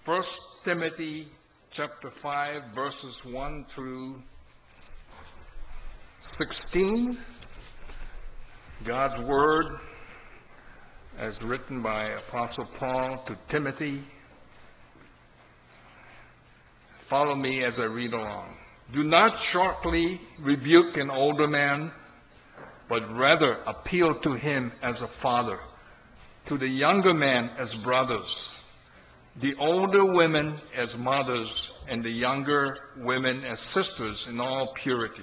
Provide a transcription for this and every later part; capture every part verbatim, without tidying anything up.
First Timothy chapter five, verses one through sixteen. God's Word as written by Apostle Paul to Timothy. Follow me as I read along. Do not sharply rebuke an older man, but rather appeal to him as a father, to the younger man as brothers, the older women as mothers, and the younger women as sisters in all purity.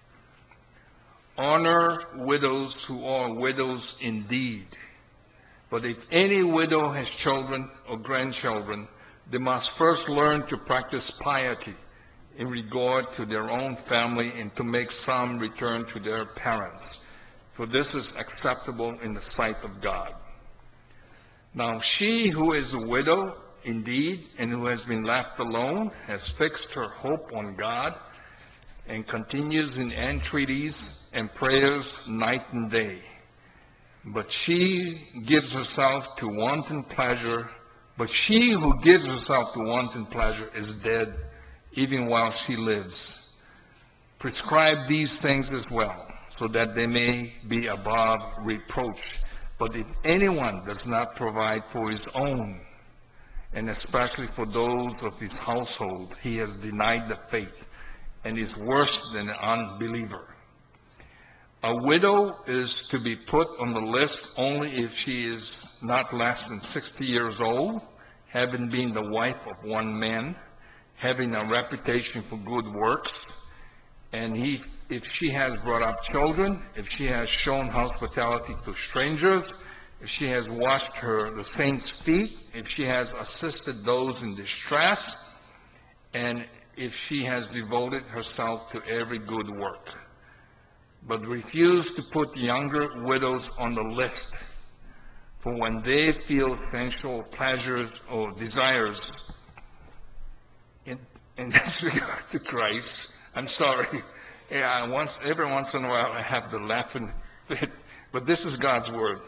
Honor widows who are widows indeed. But if any widow has children or grandchildren, they must first learn to practice piety in regard to their own family and to make some return to their parents, for this is acceptable in the sight of God. Now she who is a widow indeed and who has been left alone has fixed her hope on God and continues in entreaties and prayers night and day. But she gives herself to wanton pleasure, but she who gives herself to wanton pleasure is dead, even while she lives. Prescribe these things as well, so that they may be above reproach. But if anyone does not provide for his own, and especially for those of his household, he has denied the faith and is worse than an unbeliever. A widow is to be put on the list only if she is not less than sixty years old, having been the wife of one man, having a reputation for good works, and he, if she has brought up children, if she has shown hospitality to strangers, if she has washed her the saints' feet, if she has assisted those in distress, and if she has devoted herself to every good work. But refuse to put younger widows on the list, for when they feel sensual pleasures or desires in, in this regard to Christ, I'm sorry, yeah, once, every once in a while I have the laughing fit, but this is God's Word.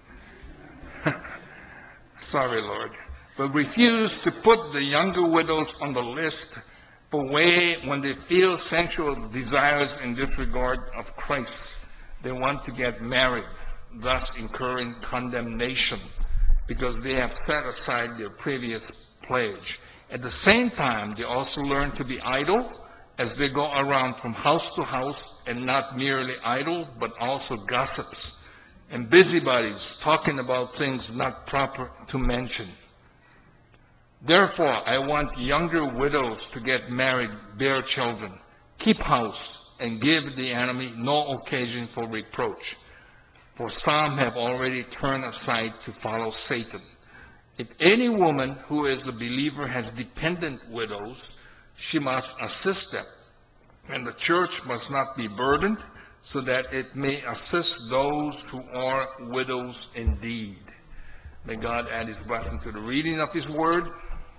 Sorry, Lord. But refuse to put the younger widows on the list, for way when they feel sensual desires in disregard of Christ, they want to get married, thus incurring condemnation, because they have set aside their previous pledge. At the same time, they also learn to be idle as they go around from house to house, and not merely idle, but also gossips and busybodies, talking about things not proper to mention. Therefore, I want younger widows to get married, bear children, keep house, and give the enemy no occasion for reproach. For some have already turned aside to follow Satan. If any woman who is a believer has dependent widows, she must assist them, and the church must not be burdened, so that it may assist those who are widows indeed. May God add his blessing to the reading of his word.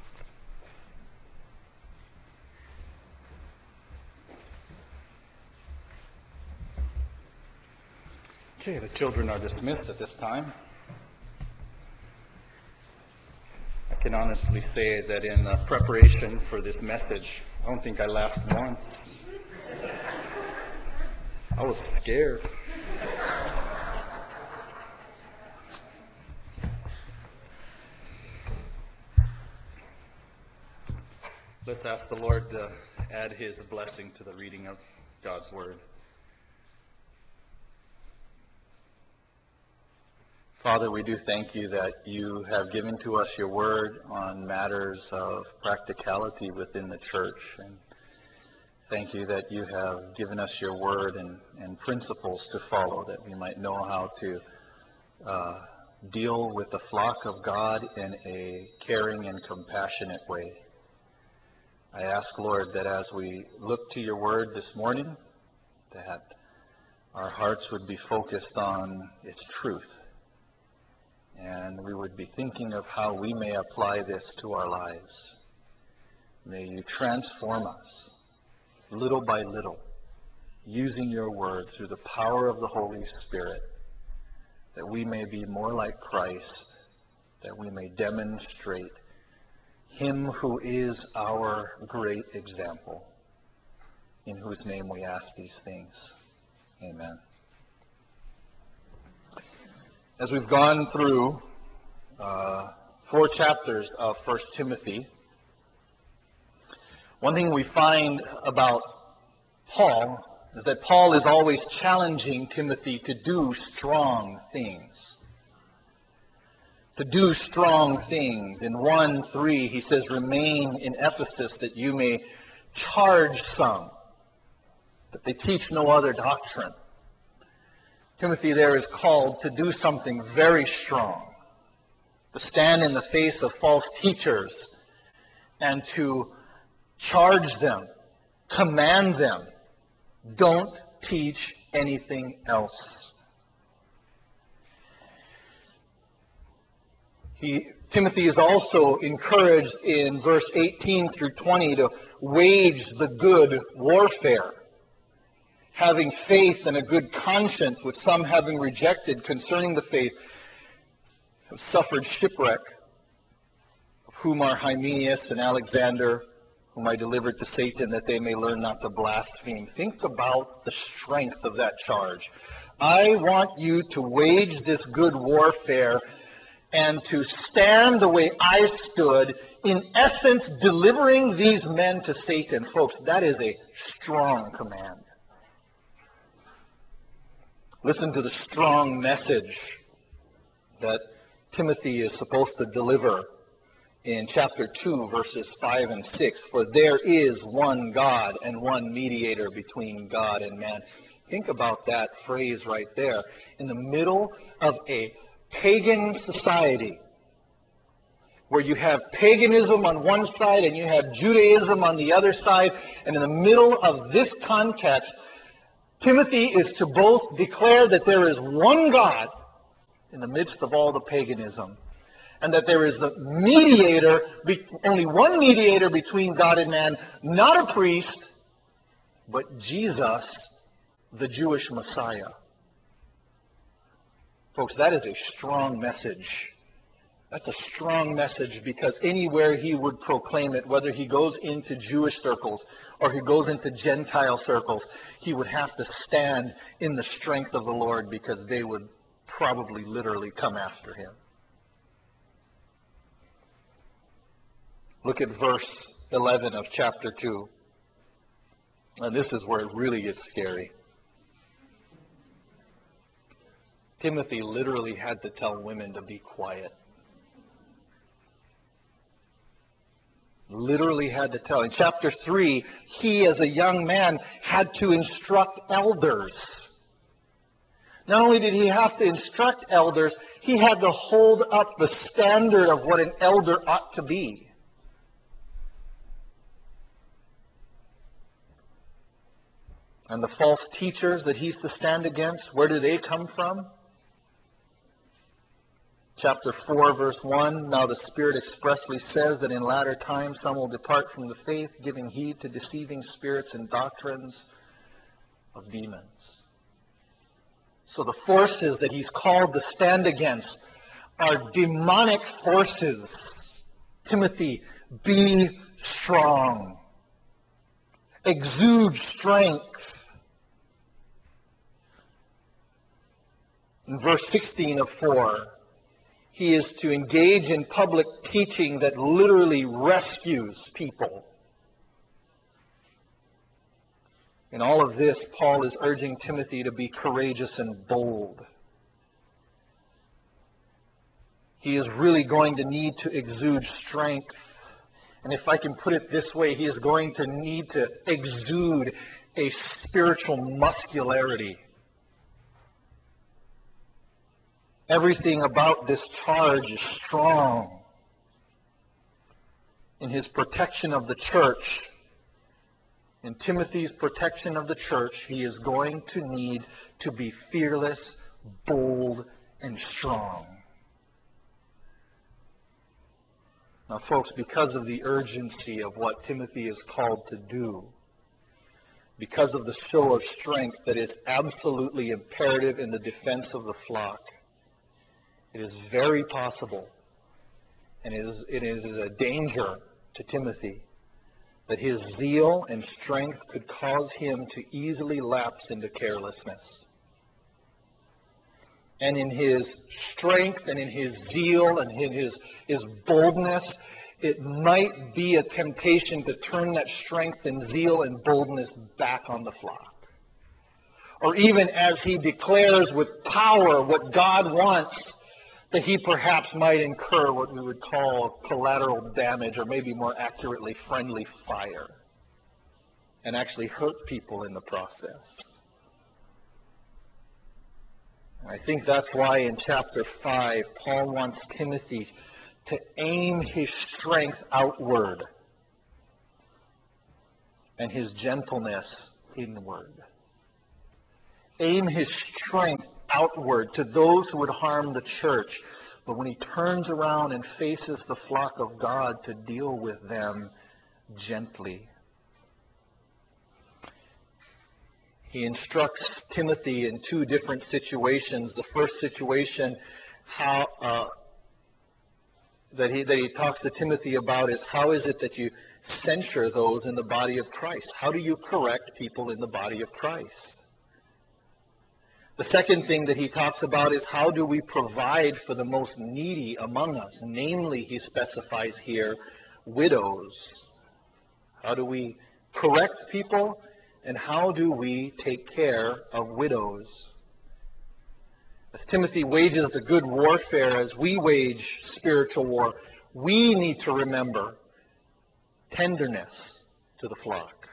Okay, the children are dismissed at this time. I can honestly say that in uh, preparation for this message, I don't think I laughed once. I was scared. Let's ask the Lord to add his blessing to the reading of God's Word. Father, we do thank you that you have given to us your word on matters of practicality within the church. And thank you that you have given us your word and, and principles to follow, that we might know how to uh, deal with the flock of God in a caring and compassionate way. I ask, Lord, that as we look to your word this morning, that our hearts would be focused on its truth. And we would be thinking of how we may apply this to our lives. May you transform us little by little, using your word through the power of the Holy Spirit, that we may be more like Christ, that we may demonstrate him who is our great example, in whose name we ask these things. Amen. As we've gone through uh, four chapters of First Timothy, one thing we find about Paul is that Paul is always challenging Timothy to do strong things. To do strong things. In one three, he says, remain in Ephesus that you may charge some, that they teach no other doctrine. Timothy there is called to do something very strong, to stand in the face of false teachers and to charge them, command them, don't teach anything else. He, Timothy is also encouraged in verse eighteen through twenty to wage the good warfare, having faith and a good conscience, which some having rejected concerning the faith have suffered shipwreck, of whom are Hymenaeus and Alexander, whom I delivered to Satan, that they may learn not to blaspheme. Think about the strength of that charge. I want you to wage this good warfare and to stand the way I stood, in essence delivering these men to Satan. Folks, that is a strong command. Listen to the strong message that Timothy is supposed to deliver in chapter two, verses five and six. For there is one God and one mediator between God and man. Think about that phrase right there. In the middle of a pagan society, where you have paganism on one side and you have Judaism on the other side, and in the middle of this context, Timothy is to both declare that there is one God in the midst of all the paganism, and that there is the mediator, only one mediator between God and man, not a priest, but Jesus, the Jewish Messiah. Folks, that is a strong message. That's a strong message, because anywhere he would proclaim it, whether he goes into Jewish circles or he goes into Gentile circles, he would have to stand in the strength of the Lord, because they would probably literally come after him. Look at verse eleven of chapter two. And this is where it really gets scary. Timothy literally had to tell women to be quiet. Literally had to tell. In chapter three, he as a young man had to instruct elders. Not only did he have to instruct elders, he had to hold up the standard of what an elder ought to be. And the false teachers that he's to stand against, where do they come from? Chapter four, verse one, now the Spirit expressly says that in latter times some will depart from the faith, giving heed to deceiving spirits and doctrines of demons. So the forces that he's called to stand against are demonic forces. Timothy, be strong. Exude strength. In verse sixteen of four, he is to engage in public teaching that literally rescues people. In all of this, Paul is urging Timothy to be courageous and bold. He is really going to need to exude strength. And if I can put it this way, he is going to need to exude a spiritual muscularity. Everything about this charge is strong. In his protection of the church, in Timothy's protection of the church, he is going to need to be fearless, bold, and strong. Now, folks, because of the urgency of what Timothy is called to do, because of the show of strength that is absolutely imperative in the defense of the flock, it is very possible and it is, it is a danger to Timothy that his zeal and strength could cause him to easily lapse into carelessness. And in his strength and in his zeal and in his, his boldness, it might be a temptation to turn that strength and zeal and boldness back on the flock. Or even as he declares with power what God wants, that he perhaps might incur what we would call collateral damage, or maybe more accurately, friendly fire, and actually hurt people in the process. And I think that's why in chapter five, Paul wants Timothy to aim his strength outward and his gentleness inward. Aim his strength outward to those who would harm the church, but when he turns around and faces the flock of God, to deal with them gently. He instructs Timothy in two different situations. The first situation how uh, that he that he talks to Timothy about is, how is it that you censure those in the body of Christ? How do you correct people in the body of Christ? The second thing that he talks about is, how do we provide for the most needy among us? Namely, he specifies here, widows. How do we correct people, and how do we take care of widows? As Timothy wages the good warfare, as we wage spiritual war, we need to remember tenderness to the flock.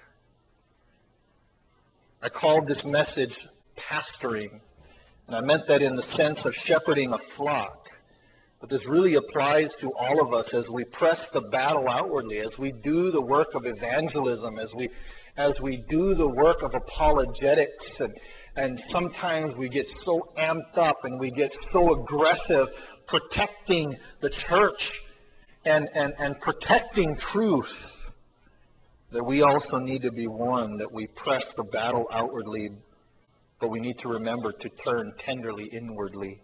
I called this message pastoring, and I meant that in the sense of shepherding a flock. But this really applies to all of us as we press the battle outwardly, as we do the work of evangelism, as we as we do the work of apologetics, and and sometimes we get so amped up and we get so aggressive protecting the church and, and, and protecting truth, that we also need to be warned that we press the battle outwardly, but we need to remember to turn tenderly inwardly.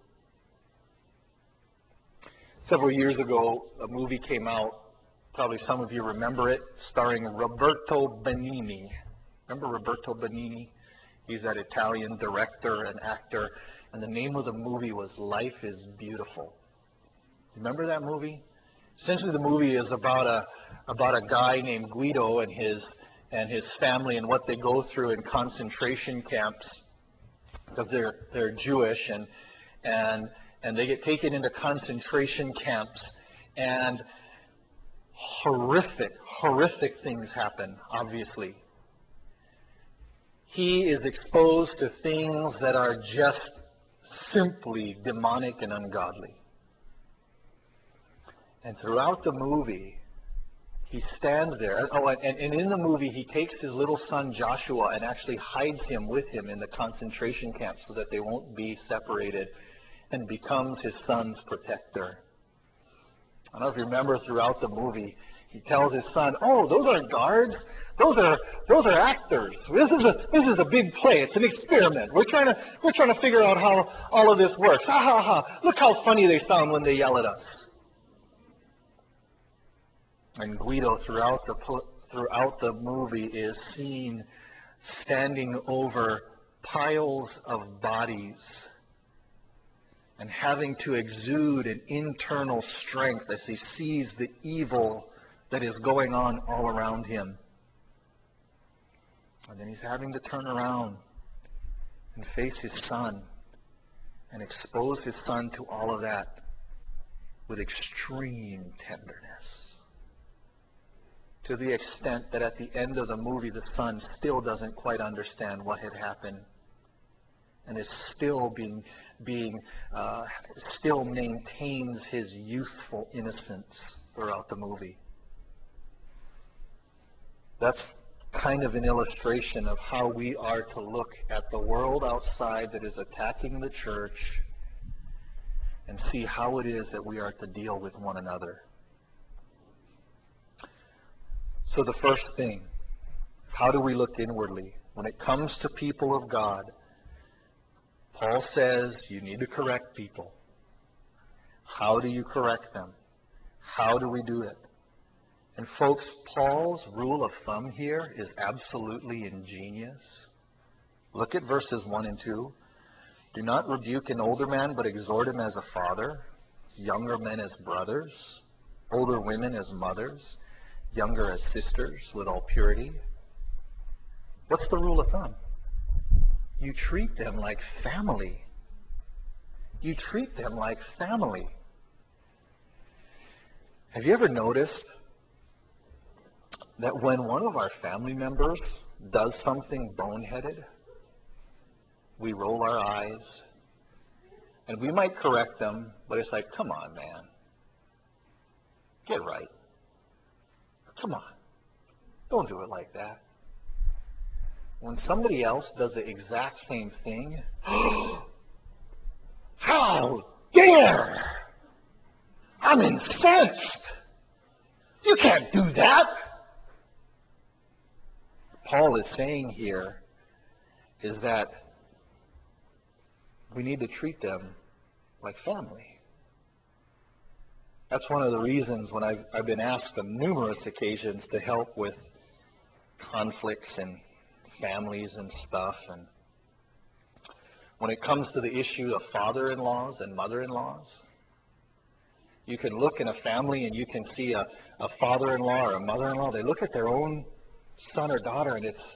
Several years ago, a movie came out, probably some of you remember it, starring Roberto Benigni. Remember Roberto Benigni? He's that Italian director and actor, and the name of the movie was Life is Beautiful. Remember that movie? Essentially, the movie is about a about a guy named Guido and his and his family and what they go through in concentration camps, because they're they're Jewish, and and and they get taken into concentration camps, and horrific, horrific things happen, obviously. He is exposed to things that are just simply demonic and ungodly. And throughout the movie, he stands there. Oh, and, and in the movie, he takes his little son Joshua and actually hides him with him in the concentration camp so that they won't be separated, and becomes his son's protector. I don't know if you remember, throughout the movie, he tells his son, "Oh, those aren't guards. Those are those are actors. This is a this is a big play. It's an experiment. We're trying to we're trying to figure out how all of this works. Ha ha ha! Look how funny they sound when they yell at us." And Guido, throughout the throughout the movie, is seen standing over piles of bodies and having to exude an internal strength as he sees the evil that is going on all around him. And then he's having to turn around and face his son and expose his son to all of that with extreme tenderness. To the extent that at the end of the movie, the son still doesn't quite understand what had happened, and is still being, being uh, still maintains his youthful innocence throughout the movie. That's kind of an illustration of how we are to look at the world outside that is attacking the church, and see how it is that we are to deal with one another. So the first thing, how do we look inwardly? When it comes to people of God, Paul says you need to correct people. How do you correct them? How do we do it? And folks, Paul's rule of thumb here is absolutely ingenious. Look at verses one and two. Do not rebuke an older man, but exhort him as a father, younger men as brothers, older women as mothers, younger as sisters, with all purity. What's the rule of thumb? You treat them like family. You treat them like family. Have you ever noticed that when one of our family members does something boneheaded, we roll our eyes, and we might correct them, but it's like, come on, man. Get right. Come on. Don't do it like that. When somebody else does the exact same thing, how dare! I'm incensed! You can't do that! Paul is saying here is that we need to treat them like family. That's one of the reasons when I've, I've been asked on numerous occasions to help with conflicts and families and stuff. And when it comes to the issue of father-in-laws and mother-in-laws, you can look in a family and you can see a, a father-in-law or a mother-in-law. They look at their own son or daughter and it's,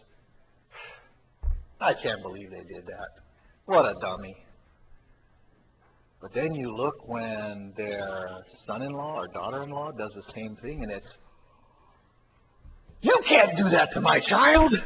I can't believe they did that. What a dummy. But then you look when their son-in-law or daughter-in-law does the same thing and it's, you can't do that to my child.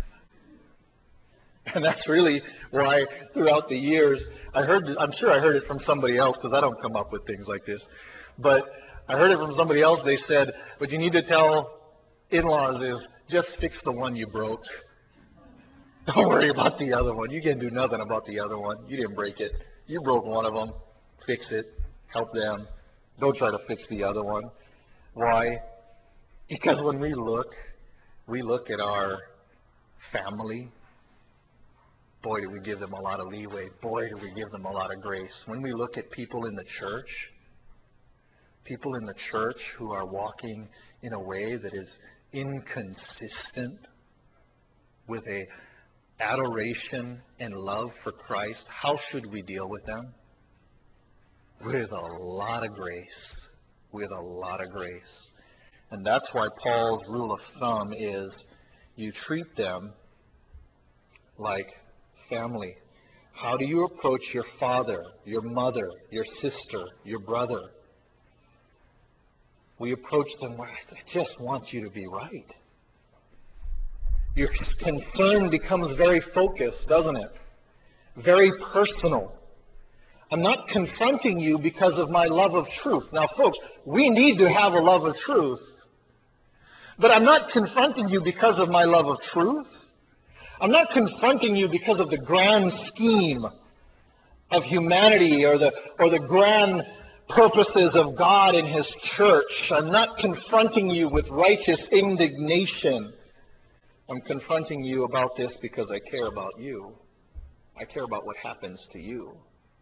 And that's really why throughout the years, I heard, I'm sure I heard it from somebody else because I don't come up with things like this. But I heard it from somebody else. They said, what you need to tell in-laws is just fix the one you broke. Don't worry about the other one. You can't do nothing about the other one. You didn't break it. You broke one of them. Fix it. Help them. Don't try to fix the other one. Why? Because when we look, we look at our family. Boy, do we give them a lot of leeway. Boy, do we give them a lot of grace. When we look at people in the church, people in the church who are walking in a way that is inconsistent with a adoration and love for Christ, how should we deal with them? With a lot of grace. With a lot of grace. And that's why Paul's rule of thumb is you treat them like family. How do you approach your father, your mother, your sister, your brother? We approach them, I just want you to be right. Your concern becomes very focused, doesn't it? Very personal. I'm not confronting you because of my love of truth. Now, folks, we need to have a love of truth. But I'm not confronting you because of my love of truth. I'm not confronting you because of the grand scheme of humanity or the, or the grand purposes of God in His church. I'm not confronting you with righteous indignation. I'm confronting you about this because I care about you. I care about what happens to you.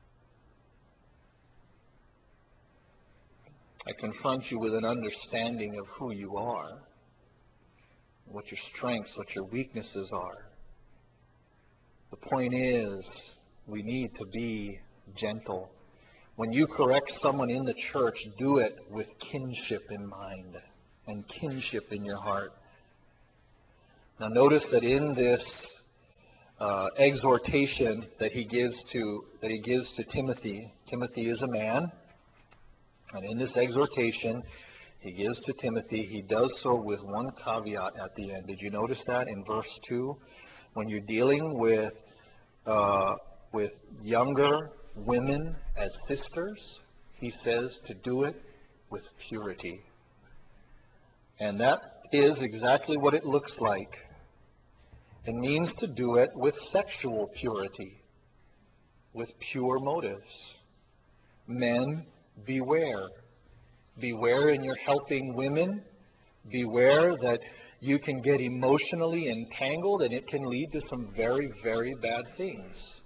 I confront you with an understanding of who you are, what your strengths, what your weaknesses are. The point is, we need to be gentle. When you correct someone in the church, do it with kinship in mind and kinship in your heart. Now notice that in this uh, exhortation that he gives to that he gives to Timothy, Timothy is a man, and in this exhortation he gives to Timothy, he does so with one caveat at the end. Did you notice that in verse two? When you're dealing with uh, with younger women as sisters, he says to do it with purity. And that is exactly what it looks like. It means to do it with sexual purity, with pure motives. Men, beware. Beware in your helping women. Beware that you can get emotionally entangled and it can lead to some very, very bad things.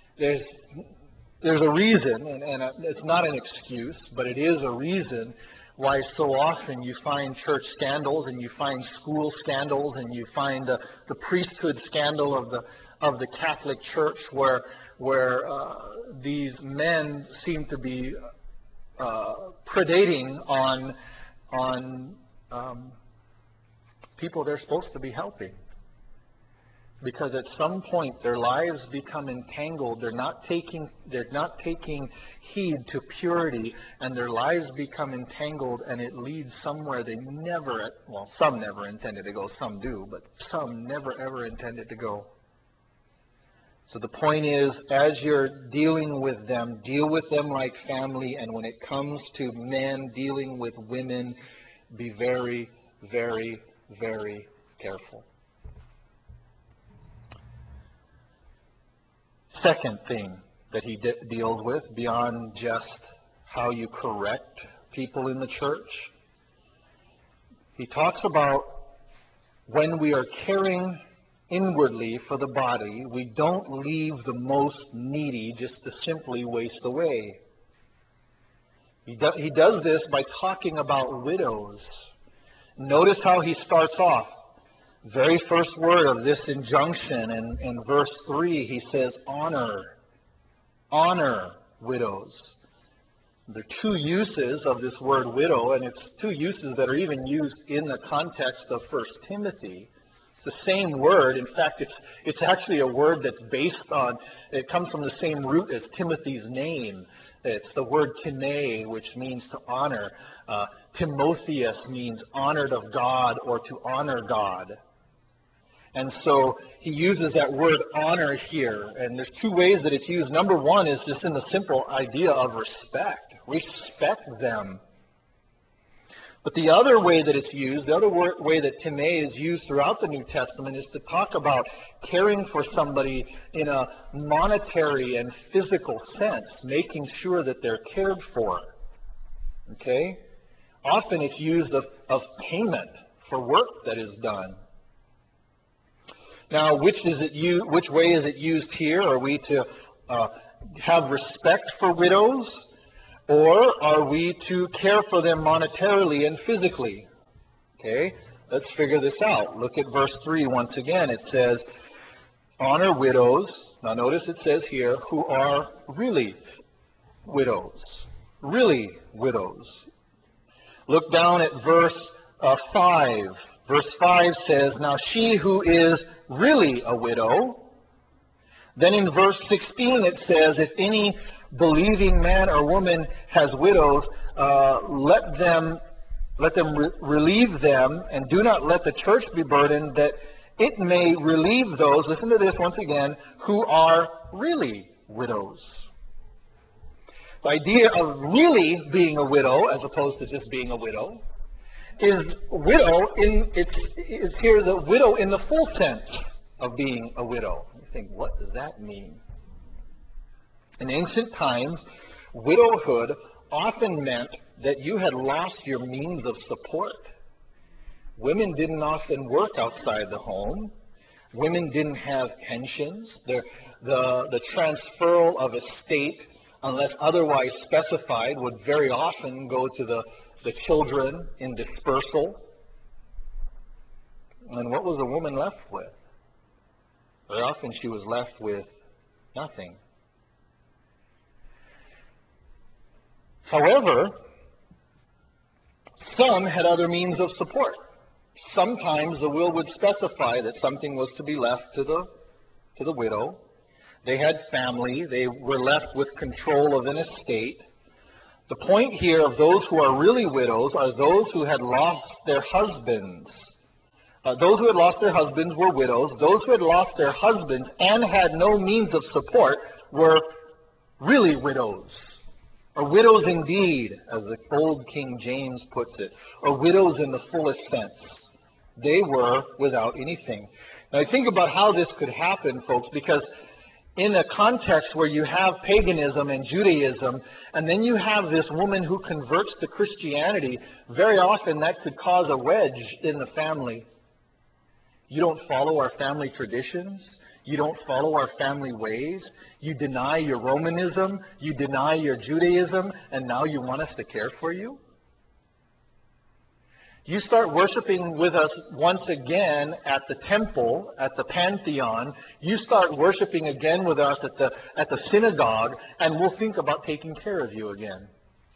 There's, there's a reason, and, and it's not an excuse, but it is a reason why so often you find church scandals and you find school scandals and you find the, the priesthood scandal of the of the Catholic Church, where where uh, these men seem to be uh, predating on on um, people they're supposed to be helping. Because at some point their lives become entangled. They're not taking they're not taking heed to purity, and their lives become entangled, and it leads somewhere they never, well, some never intended to go, some do, but some never ever intended to go. So the point is, as you're dealing with them, deal with them like family, and when it comes to men dealing with women, be very, very, very careful. Second thing that he de- deals with, beyond just how you correct people in the church, he talks about when we are caring inwardly for the body, we don't leave the most needy just to simply waste away. He, do- he does this by talking about widows. Notice how he starts off. Very first word of this injunction in, in verse three, he says, honor. Honor widows. There are two uses of this word widow, and it's two uses that are even used in the context of First Timothy. It's the same word. In fact, it's it's actually a word that's based on, it comes from the same root as Timothy's name. It's the word Timei, which means to honor. Uh, Timotheus means honored of God or to honor God. And so he uses that word honor here. And there's two ways that it's used. Number one is just in the simple idea of respect. Respect them. But the other way that it's used, the other way that Timei is used throughout the New Testament, is to talk about caring for somebody in a monetary and physical sense, making sure that they're cared for. Okay? Often it's used of, of payment for work that is done. Now, which is it u- which way is it used here? Are we to uh, have respect for widows? Or are we to care for them monetarily and physically? Okay, let's figure this out. Look at verse three once again. It says, honor widows. Now notice it says here, who are really widows. Really widows. Look down at verse uh, five. Verse five says, now she who is really a widow. Then in verse sixteen it says, if any believing man or woman has widows, uh, let them let them re- relieve them, and do not let the church be burdened, that it may relieve those, listen to this once again, who are really widows. The idea of really being a widow, as opposed to just being a widow, is widow in it's it's here the widow in the full sense of being a widow. You think, what does that mean? In ancient times, widowhood often meant that you had lost your means of support. Women didn't often work outside the home. Women didn't have pensions. The, the, the transferal of estate, unless otherwise specified, would very often go to the, the children in dispersal. And what was a woman left with? Very often she was left with nothing. However, some had other means of support. Sometimes the will would specify that something was to be left to the to the widow. They had family. They were left with control of an estate. The point here of those who are really widows are those who had lost their husbands. Uh, those who had lost their husbands were widows. Those who had lost their husbands and had no means of support were really widows. Or widows indeed, as the old King James puts it, or widows in the fullest sense. They were without anything. Now I think about how this could happen, folks, because in a context where you have paganism and Judaism, and then you have this woman who converts to Christianity, very often that could cause a wedge in the family. You don't follow our family traditions. You don't follow our family ways. You deny your Romanism. You deny your Judaism. And now you want us to care for you? You start worshiping with us once again at the temple, at the Pantheon. You start worshiping again with us at the, at the synagogue, and we'll think about taking care of you again.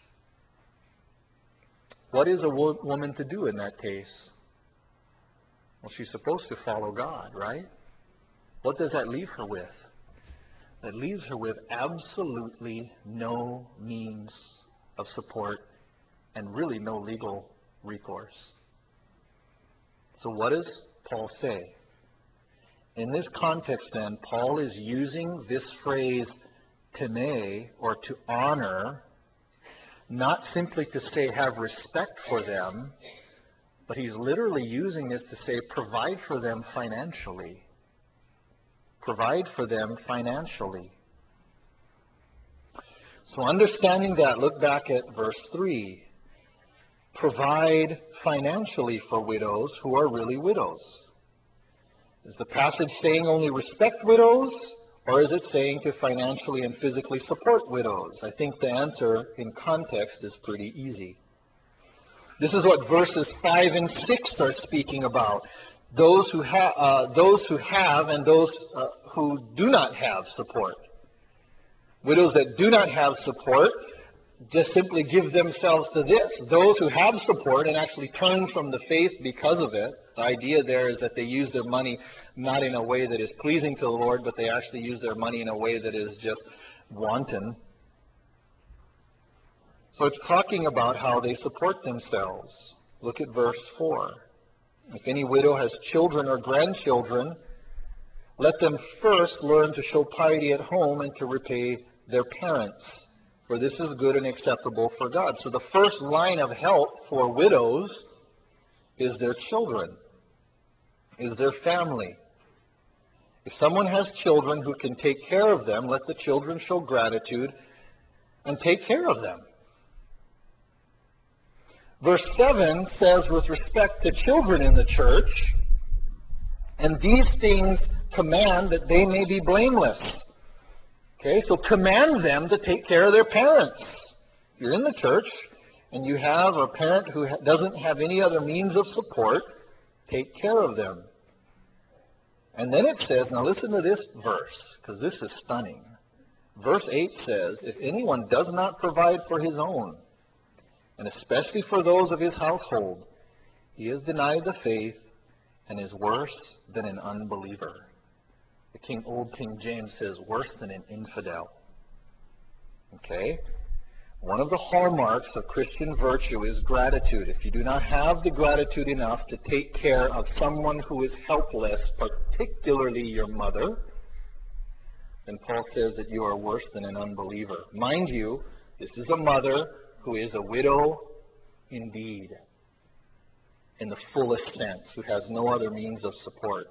What is a wo- woman to do in that case? Well, she's supposed to follow God, right? What does that leave her with? That leaves her with absolutely no means of support and really no legal recourse. So what does Paul say? In this context then, Paul is using this phrase, tene, or to honor, not simply to say have respect for them, but he's literally using this to say provide for them financially. Provide for them financially. So understanding that, look back at verse three. Provide financially for widows who are really widows. Is the passage saying only respect widows, or is it saying to financially and physically support widows? I think the answer in context is pretty easy. This is what verses five and six are speaking about. Those who, ha- uh, those who have and those uh, who do not have support. Widows that do not have support just simply give themselves to this. Those who have support and actually turn from the faith because of it, the idea there is that they use their money not in a way that is pleasing to the Lord, but they actually use their money in a way that is just wanton. So it's talking about how they support themselves. Look at verse four. If any widow has children or grandchildren, let them first learn to show piety at home and to repay their parents, for this is good and acceptable for God. So the first line of help for widows is their children, is their family. If someone has children who can take care of them, let the children show gratitude and take care of them. Verse seven says, with respect to children in the church, and these things command that they may be blameless. Okay, so command them to take care of their parents. If you're in the church and you have a parent who doesn't have any other means of support, take care of them. And then it says, now listen to this verse, because this is stunning. Verse eight says, if anyone does not provide for his own, and especially for those of his household, he has denied the faith and is worse than an unbeliever. The King, Old King James says worse than an infidel. Okay? One of the hallmarks of Christian virtue is gratitude. If you do not have the gratitude enough to take care of someone who is helpless, particularly your mother, then Paul says that you are worse than an unbeliever. Mind you, this is a mother who is a widow indeed, in the fullest sense, who has no other means of support.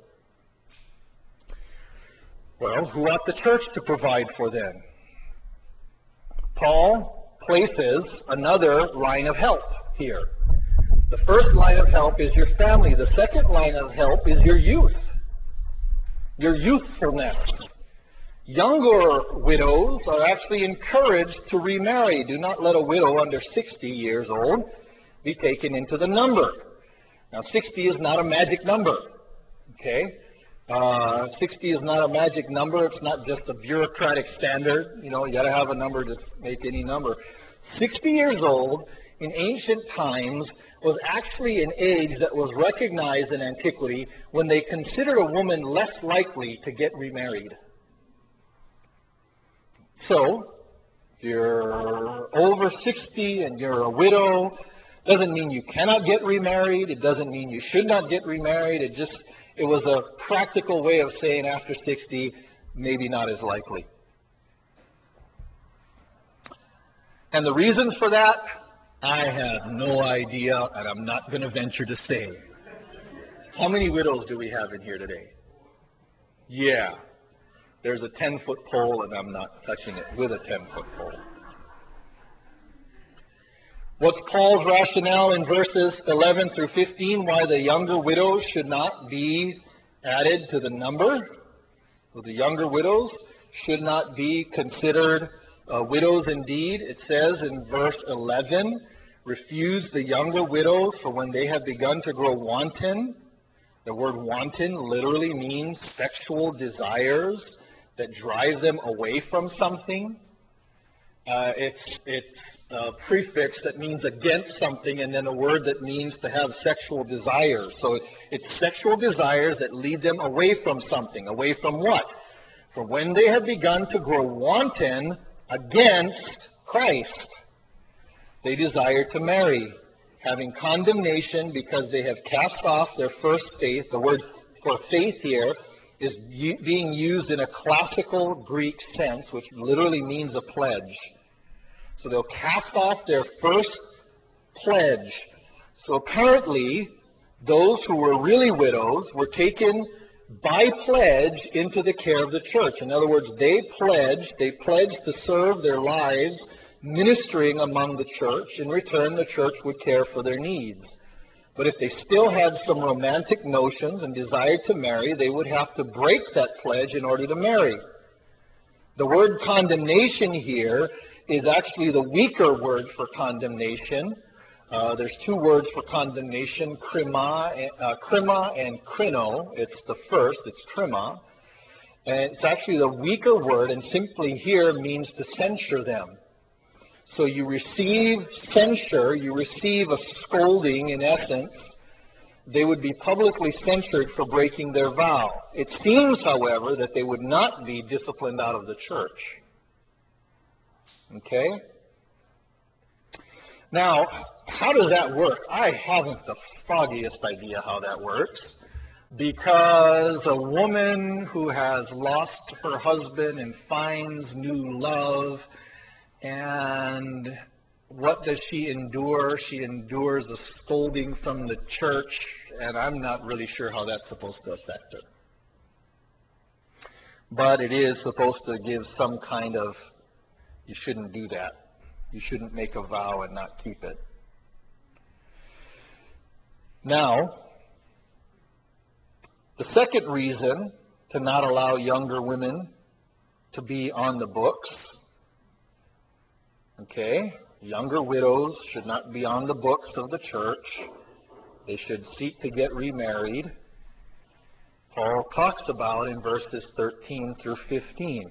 Well, who ought the church to provide for them? Paul places another line of help here. The first line of help is your family. The second line of help is your youth, your youthfulness. Younger widows are actually encouraged to remarry. Do not let a widow under sixty years old be taken into the number. Now, sixty is not a magic number, okay? Uh, sixty is not a magic number. It's not just a bureaucratic standard. You know, you got to have a number to make any number. sixty years old in ancient times was actually an age that was recognized in antiquity when they considered a woman less likely to get remarried. So, if you're over sixty and you're a widow, doesn't mean you cannot get remarried. It doesn't mean you should not get remarried. It just, it was a practical way of saying after sixty, maybe not as likely. And the reasons for that, I have no idea, and I'm not going to venture to say. How many widows do we have in here today? Yeah. There's a ten-foot pole, and I'm not touching it with a ten-foot pole. What's Paul's rationale in verses eleven through fifteen, why the younger widows should not be added to the number? Well, the younger widows should not be considered uh, widows indeed. It says in verse eleven, refuse the younger widows for when they have begun to grow wanton. The word wanton literally means sexual desires that drive them away from something. Uh, it's it's a prefix that means against something, and then a word that means to have sexual desires. So it's sexual desires that lead them away from something. Away from what? From when they have begun to grow wanton against Christ. They desire to marry, having condemnation because they have cast off their first faith. The word for faith here is u- being used in a classical Greek sense, which literally means a pledge. So they'll cast off their first pledge. So apparently, those who were really widows were taken by pledge into the care of the church. In other words, they pledged, they pledged to serve their lives ministering among the church. In return, the church would care for their needs. But if they still had some romantic notions and desired to marry, they would have to break that pledge in order to marry. The word condemnation here is actually the weaker word for condemnation. Uh, there's two words for condemnation, krima, uh, krima and krino. It's the first, it's krima. And it's actually the weaker word, and simply here means to censure them. So you receive censure, you receive a scolding in essence. They would be publicly censured for breaking their vow. It seems, however, that they would not be disciplined out of the church. Okay? Now, how does that work? I haven't the foggiest idea how that works, because a woman who has lost her husband and finds new love, and what does she endure? She endures a scolding from the church, and I'm not really sure how that's supposed to affect her. But it is supposed to give some kind of, you shouldn't do that. You shouldn't make a vow and not keep it. Now, the second reason to not allow younger women to be on the books, okay, younger widows should not be on the books of the church. They should seek to get remarried. Paul talks about in verses thirteen through fifteen.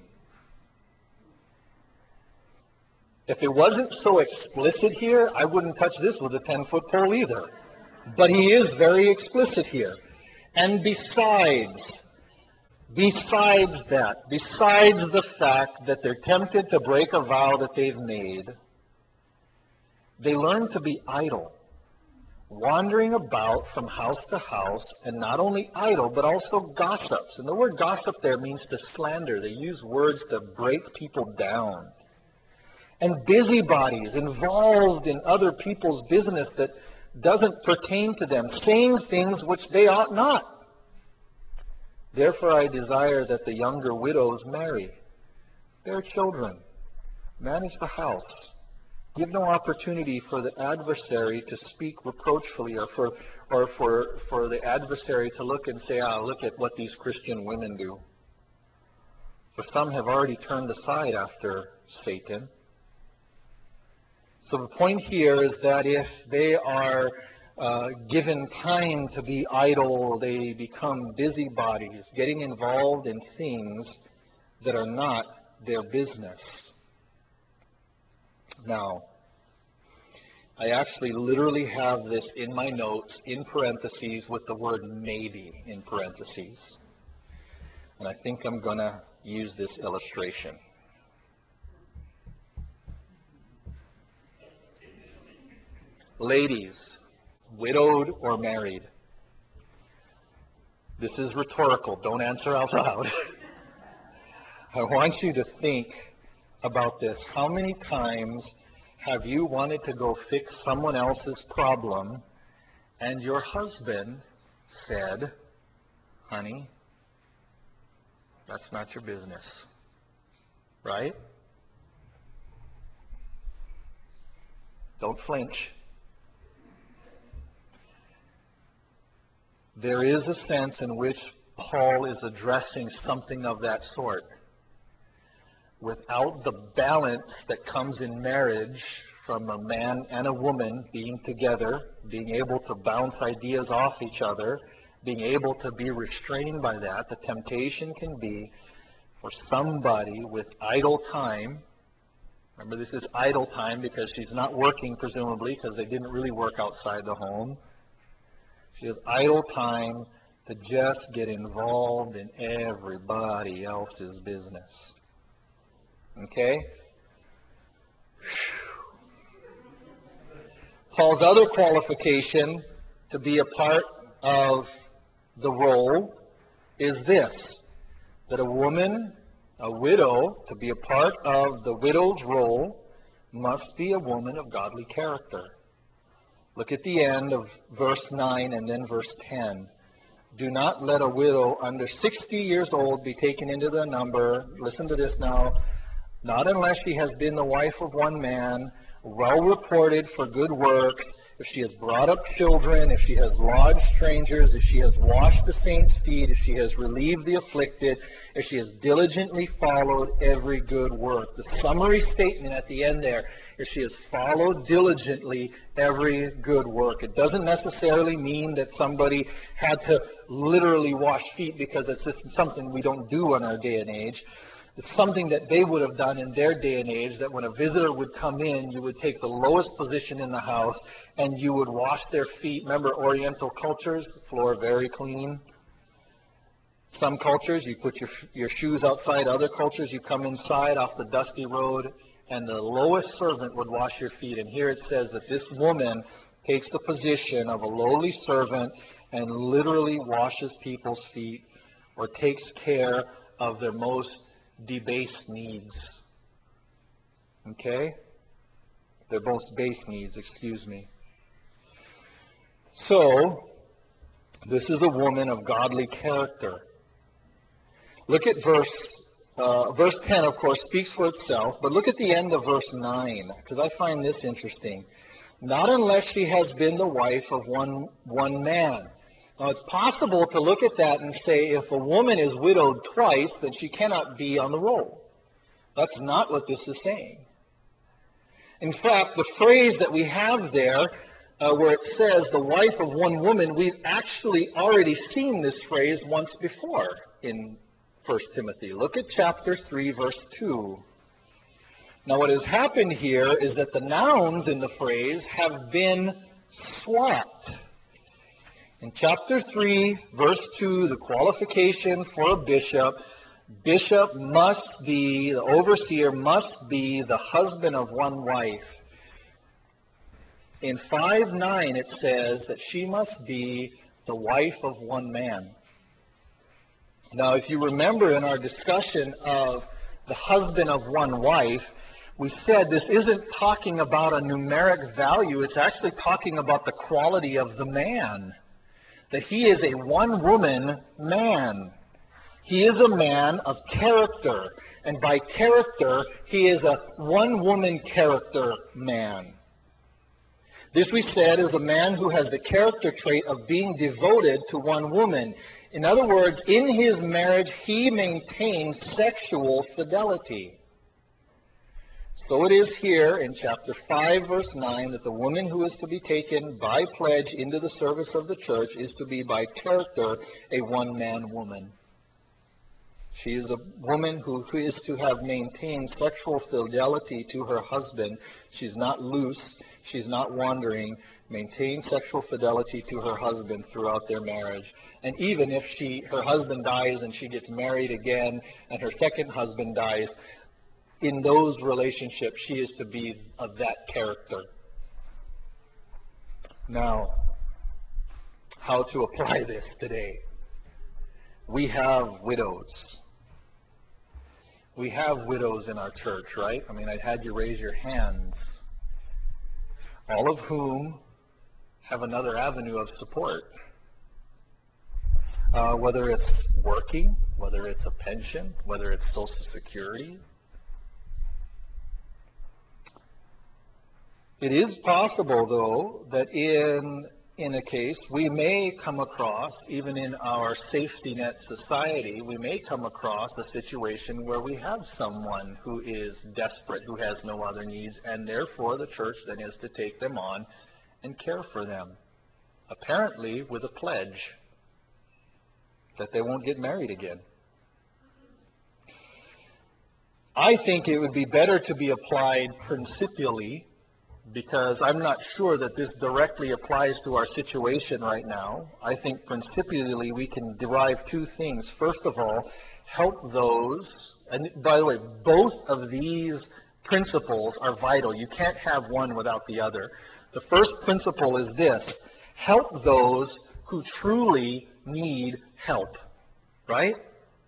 If it wasn't so explicit here, I wouldn't touch this with a ten-foot pole either. But he is very explicit here. And besides, besides that, besides the fact that they're tempted to break a vow that they've made, they learn to be idle, wandering about from house to house, and not only idle, but also gossips. And the word gossip there means to slander. They use words to break people down. And busybodies involved in other people's business that doesn't pertain to them, saying things which they ought not. Therefore I desire that the younger widows marry, bear children, manage the house, give no opportunity for the adversary to speak reproachfully, or for or for, for the adversary to look and say, ah, look at what these Christian women do. For some have already turned aside after Satan. So the point here is that if they are uh, given time to be idle, they become busybodies, getting involved in things that are not their business. Now, I actually literally have this in my notes in parentheses with the word maybe in parentheses. And I think I'm going to use this illustration. Ladies, widowed or married? This is rhetorical. Don't answer out loud. I want you to think about this. How many times have you wanted to go fix someone else's problem and your husband said, honey, that's not your business, right? Don't flinch. There is a sense in which Paul is addressing something of that sort. Without the balance that comes in marriage from a man and a woman being together, being able to bounce ideas off each other, being able to be restrained by that. The temptation can be for somebody with idle time. Remember, this is idle time because she's not working, presumably, because they didn't really work outside the home. She has idle time to just get involved in everybody else's business. Okay? Paul's other qualification to be a part of the role is this, that a woman, a widow, to be a part of the widow's role must be a woman of godly character. Look at the end of verse nine and then verse ten. Do not let a widow under sixty years old be taken into the number. Listen to this now. Not unless she has been the wife of one man, well reported for good works, if she has brought up children, if she has lodged strangers, if she has washed the saints' feet, if she has relieved the afflicted, if she has diligently followed every good work. The summary statement at the end there, if she has followed diligently every good work. It doesn't necessarily mean that somebody had to literally wash feet, because it's just something we don't do in our day and age. It's something that they would have done in their day and age, that when a visitor would come in, you would take the lowest position in the house and you would wash their feet. Remember, Oriental cultures, the floor very clean. Some cultures, you put your, your shoes outside. Other cultures, you come inside off the dusty road, and the lowest servant would wash your feet. And here it says that this woman takes the position of a lowly servant and literally washes people's feet, or takes care of their most debased needs. Okay? Their most base needs, excuse me. So, this is a woman of godly character. Look at verse, uh, verse ten, of course, speaks for itself, but look at the end of verse nine, because I find this interesting. Not unless she has been the wife of one, one man. Now, it's possible to look at that and say, if a woman is widowed twice, then she cannot be on the roll. That's not what this is saying. In fact, the phrase that we have there, uh, where it says the wife of one woman, we've actually already seen this phrase once before in First Timothy. Look at chapter three, verse two. Now, what has happened here is that the nouns in the phrase have been swapped. In chapter three, verse two, the qualification for a bishop, bishop must be, the overseer must be the husband of one wife. In five nine, it says that she must be the wife of one man. Now, if you remember in our discussion of the husband of one wife, we said this isn't talking about a numeric value. It's actually talking about the quality of the man. That he is a one-woman man. He is a man of character. And by character, he is a one-woman character man. This, we said, is a man who has the character trait of being devoted to one woman. In other words, in his marriage, he maintains sexual fidelity. So it is here in chapter five, verse nine, that the woman who is to be taken by pledge into the service of the church is to be by character a one-man woman. She is a woman who is to have maintained sexual fidelity to her husband. She's not loose. She's not wandering. Maintain sexual fidelity to her husband throughout their marriage. And even if she, her husband dies and she gets married again and her second husband dies, in those relationships, she is to be of that character. Now, how to apply this today? We have widows. We have widows in our church, right? I mean, I had you raise your hands. All of whom have another avenue of support. Uh, whether it's working, whether it's a pension, whether it's Social Security. It is possible, though, that in in a case, we may come across, even in our safety net society, we may come across a situation where we have someone who is desperate, who has no other needs, and therefore the church then is to take them on and care for them, apparently with a pledge that they won't get married again. I think it would be better to be applied principially, because I'm not sure that this directly applies to our situation right now. I think principially we can derive two things. First of all, help those, and by the way, both of these principles are vital. You can't have one without the other. The first principle is this: help those who truly need help, right?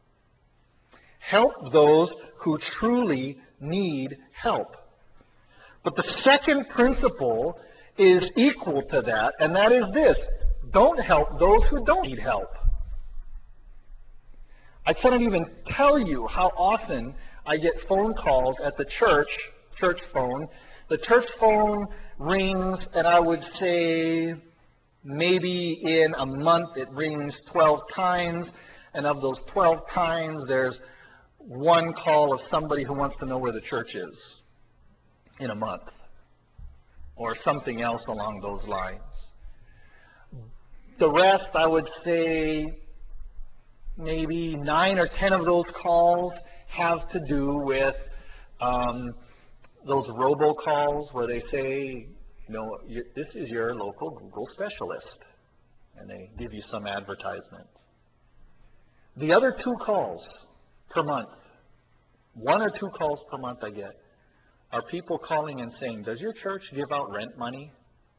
Help those who truly need help. But the second principle is equal to that, and that is this: don't help those who don't need help. I cannot even tell you how often I get phone calls at the church, church phone. The church phone rings, and I would say maybe in a month it rings twelve times, and of those twelve times there's one call of somebody who wants to know where the church is in a month, or something else along those lines. The rest, I would say, maybe nine or ten of those calls have to do with um, those robocalls where they say, you know, this is your local Google specialist, and they give you some advertisement. The other two calls per month, one or two calls per month I get, are people calling and saying, does your church give out rent money?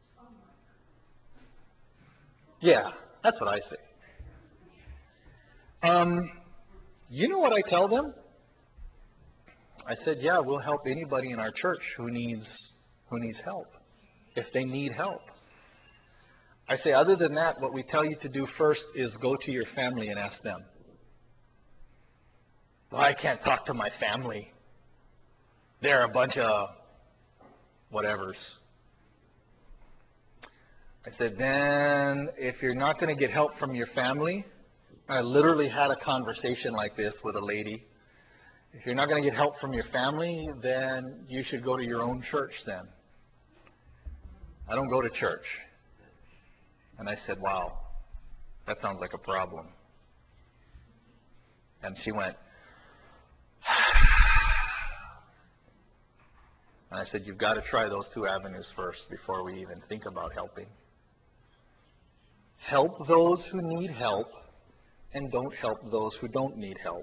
Yeah, that's what I say. Um, you know what I tell them? I said, yeah, we'll help anybody in our church who needs who needs help, if they need help. I say, other than that, what we tell you to do first is go to your family and ask them. Well, I can't talk to my family. They're a bunch of whatevers. I said, then if you're not going to get help from your family, I literally had a conversation like this with a lady. If you're not going to get help from your family, then you should go to your own church then. I don't go to church. And I said, wow, that sounds like a problem. And she went, and I said, you've got to try those two avenues first before we even think about helping. Help those who need help, and don't help those who don't need help.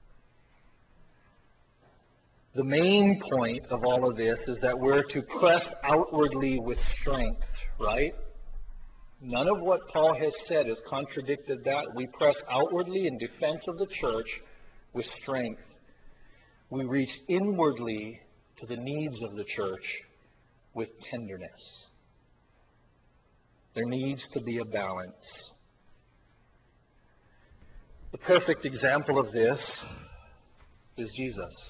The main point of all of this is that we're to press outwardly with strength, right? None of what Paul has said has contradicted that. We press outwardly in defense of the church with strength. We reach inwardly to the needs of the church with tenderness. There needs to be a balance. The perfect example of this is Jesus.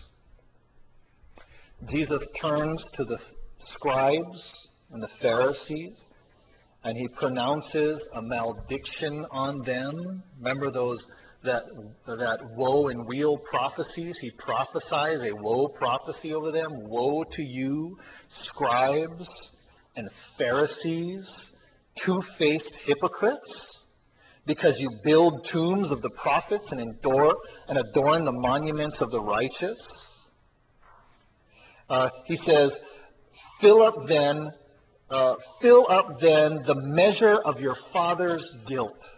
Jesus turns to the scribes and the Pharisees, and he pronounces a malediction on them. Remember those that that woe and weal prophecies? He prophesies a woe prophecy over them. Woe to you, scribes and Pharisees, two-faced hypocrites, because you build tombs of the prophets and adorn, and adorn the monuments of the righteous. Uh, he says, fill up then, uh, fill up then the measure of your father's guilt.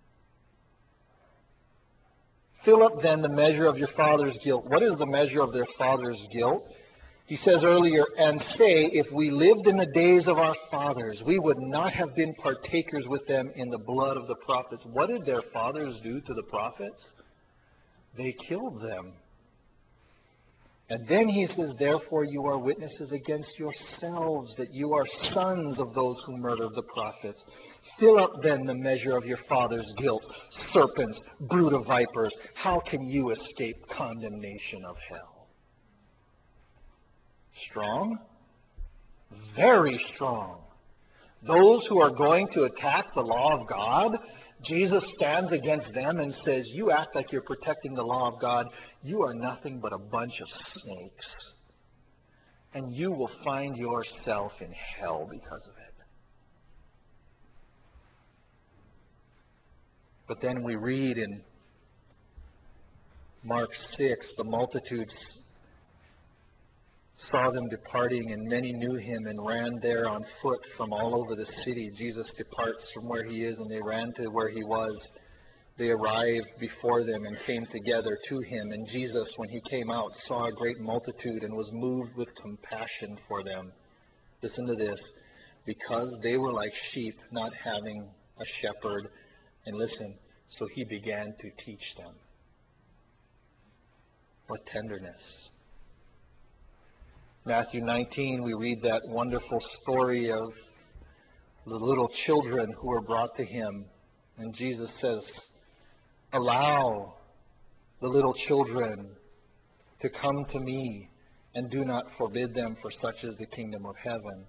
Fill up then the measure of your father's guilt. What is the measure of their father's guilt? He says earlier, and say, if we lived in the days of our fathers, we would not have been partakers with them in the blood of the prophets. What did their fathers do to the prophets? They killed them. And then he says, therefore you are witnesses against yourselves that you are sons of those who murdered the prophets. Fill up then the measure of your father's guilt. Serpents, brood of vipers, how can you escape condemnation of hell? Strong? Very strong. Those who are going to attack the law of God, Jesus stands against them and says, you act like you're protecting the law of God. You are nothing but a bunch of snakes. And you will find yourself in hell because of it. But then we read in Mark six, the multitudes saw them departing, and many knew him and ran there on foot from all over the city. Jesus departs from where he is, and they ran to where he was. They arrived before them and came together to him. And Jesus, when he came out, saw a great multitude and was moved with compassion for them. Listen to this. Because they were like sheep, not having a shepherd. And listen, so he began to teach them. What tenderness. Matthew nineteen, we read that wonderful story of the little children who were brought to him. And Jesus says, allow the little children to come to me, and do not forbid them, for such is the kingdom of heaven.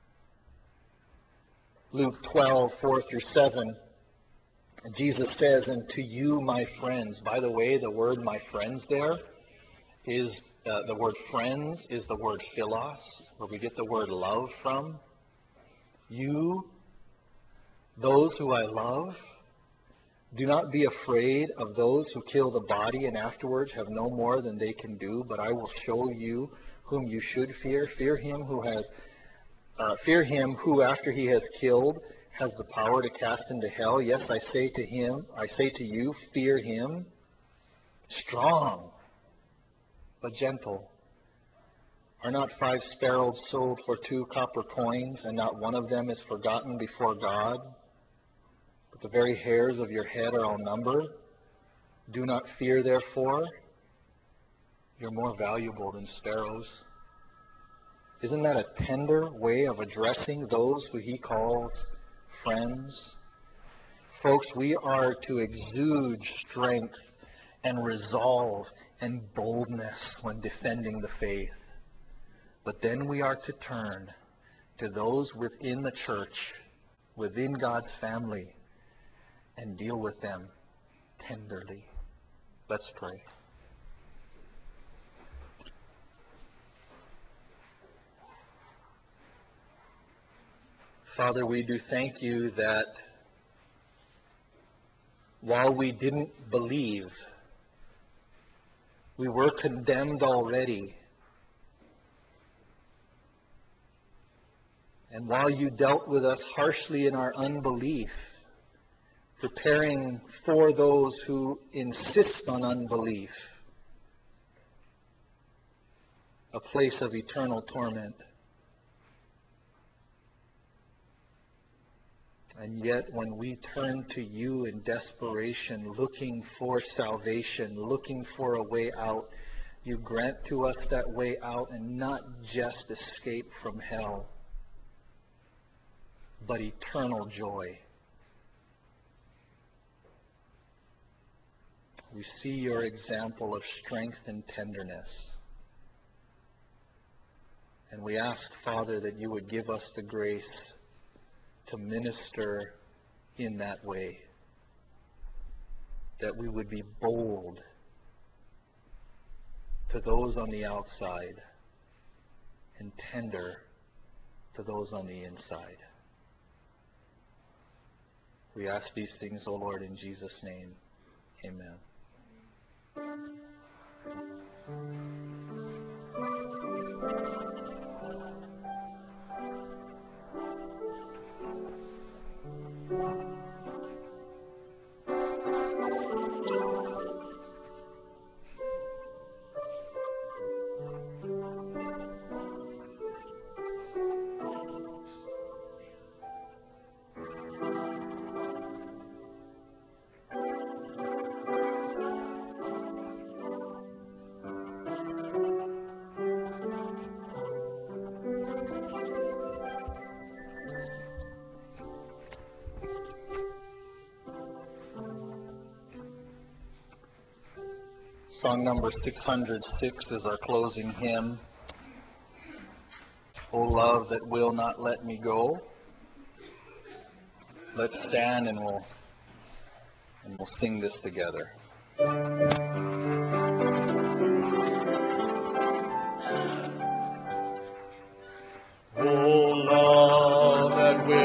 Luke twelve, four through seven, Jesus says, and to you, my friends. By the way, the word my friends there is, uh, the word friends is the word philos, where we get the word love from. You, those who I love, do not be afraid of those who kill the body and afterwards have no more than they can do, but I will show you whom you should fear. Fear him who has, uh, fear him who after he has killed has the power to cast into hell. Yes, I say to him, I say to you, fear him. Strong, but gentle. Are not five sparrows sold for two copper coins, and not one of them is forgotten before God? But the very hairs of your head are all numbered. Do not fear, therefore. You're more valuable than sparrows. Isn't that a tender way of addressing those who he calls friends? Folks, we are to exude strength and resolve and boldness when defending the faith. But then we are to turn to those within the church, within God's family, and deal with them tenderly. Let's pray. Father, we do thank you that while we didn't believe, we were condemned already. And while you dealt with us harshly in our unbelief, preparing for those who insist on unbelief a place of eternal torment. And yet when we turn to you in desperation, looking for salvation, looking for a way out, you grant to us that way out, and not just escape from hell, but eternal joy. We see your example of strength and tenderness. And we ask, Father, that you would give us the grace to minister in that way. That we would be bold to those on the outside and tender to those on the inside. We ask these things, O Lord, in Jesus' name. Amen. Song number six hundred six is our closing hymn. O love that will not let me go. let's stand and we'll, and we'll sing this together.